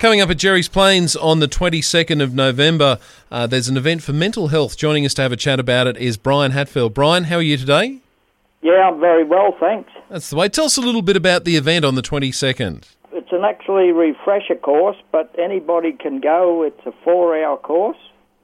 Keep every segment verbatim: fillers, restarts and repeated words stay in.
Coming up at Jerry's Plains on the twenty-second of November, uh, there's an event for mental health. Joining us to have a chat about it is Brian Hatfield. Brian, how are you today? Yeah, I'm very well, thanks. That's the way. Tell us a little bit about the event on the twenty-second. It's an actually refresher course, but anybody can go. It's a four-hour course,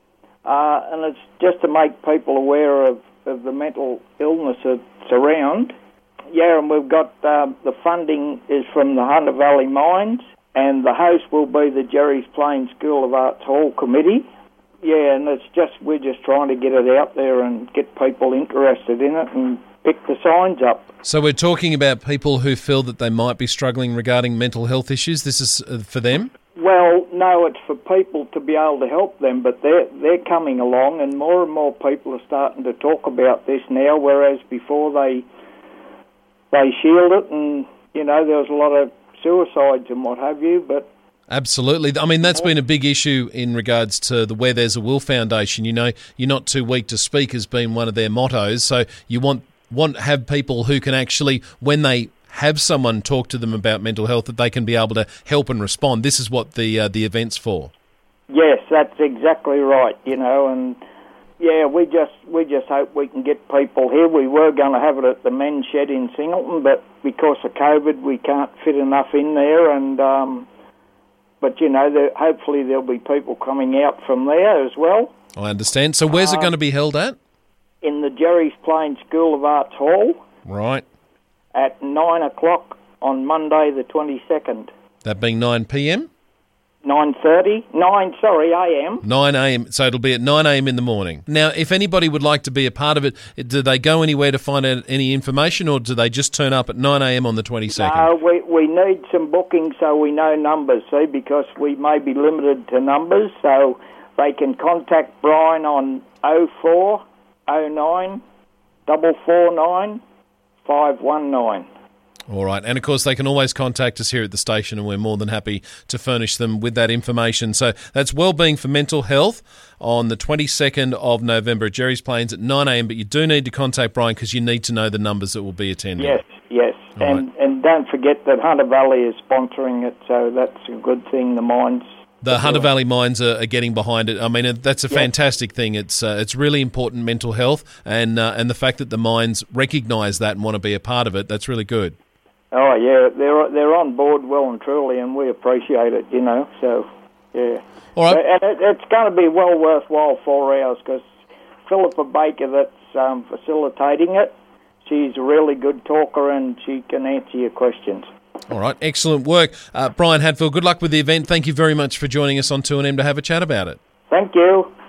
uh, and it's just to make people aware of, of the mental illness that's around. Yeah, and we've got um, the funding is from the Hunter Valley Mines, and the host will be the Jerry's Plains School of Arts Hall Committee. Yeah, and it's just we're just trying to get it out there and get people interested in it and pick the signs up. So we're talking about people who feel that they might be struggling regarding mental health issues. This is uh, for them? Well, no, it's for people to be able to help them, but they're, they're coming along, and more and more people are starting to talk about this now, whereas before they they shield it, and, you know, there was a lot of suicides and what have you, but... Absolutely. I mean, that's been a big issue in regards to the Where There's a Will Foundation. You know, you're not too weak to speak has been one of their mottos, so you want want have people who can actually, when they have someone talk to them about mental health, that they can be able to help and respond. This is what the uh, the event's for. Yes, that's exactly right, you know, and yeah, we just we just hope we can get people here. We were going to have it at the men's shed in Singleton, but because of COVID, we can't fit enough in there, and um, but, you know, there, hopefully there'll be people coming out from there as well. I understand. So where's uh, it going to be held at? In the Jerry's Plains School of Arts Hall. Right. At nine o'clock on Monday the twenty-second. That being nine p.m? nine thirty? nine, sorry, a m. nine a.m. So it'll be at nine a.m. in the morning. Now, if anybody would like to be a part of it, do they go anywhere to find out any information, or do they just turn up at nine a.m. on the twenty-second? No, we, we need some bookings so we know numbers, see, because we may be limited to numbers, so they can contact Brian on oh four oh nine four four nine five one nine. All right. And, of course, they can always contact us here at the station, and we're more than happy to furnish them with that information. So that's Wellbeing for Mental Health on the twenty-second of November at Jerry's Plains at nine a.m. But you do need to contact Brian because you need to know the numbers that will be attending. Yes, yes. All and right. and don't forget that Hunter Valley is sponsoring it, so that's a good thing, the mines. The Hunter Valley Mines are, are getting behind it. I mean, that's a Yep. fantastic thing. It's uh, it's really important mental health, and uh, and the fact that the mines recognise that and want to be a part of it, that's really good. Oh, yeah, they're they're on board well and truly, and we appreciate it, you know, so, yeah. All right. And it, it's going to be well worthwhile four hours, because Philippa Baker that's um, facilitating it, she's a really good talker, and she can answer your questions. All right, excellent work. Uh, Brian Hatfield, good luck with the event. Thank you very much for joining us on two N M to have a chat about it. Thank you.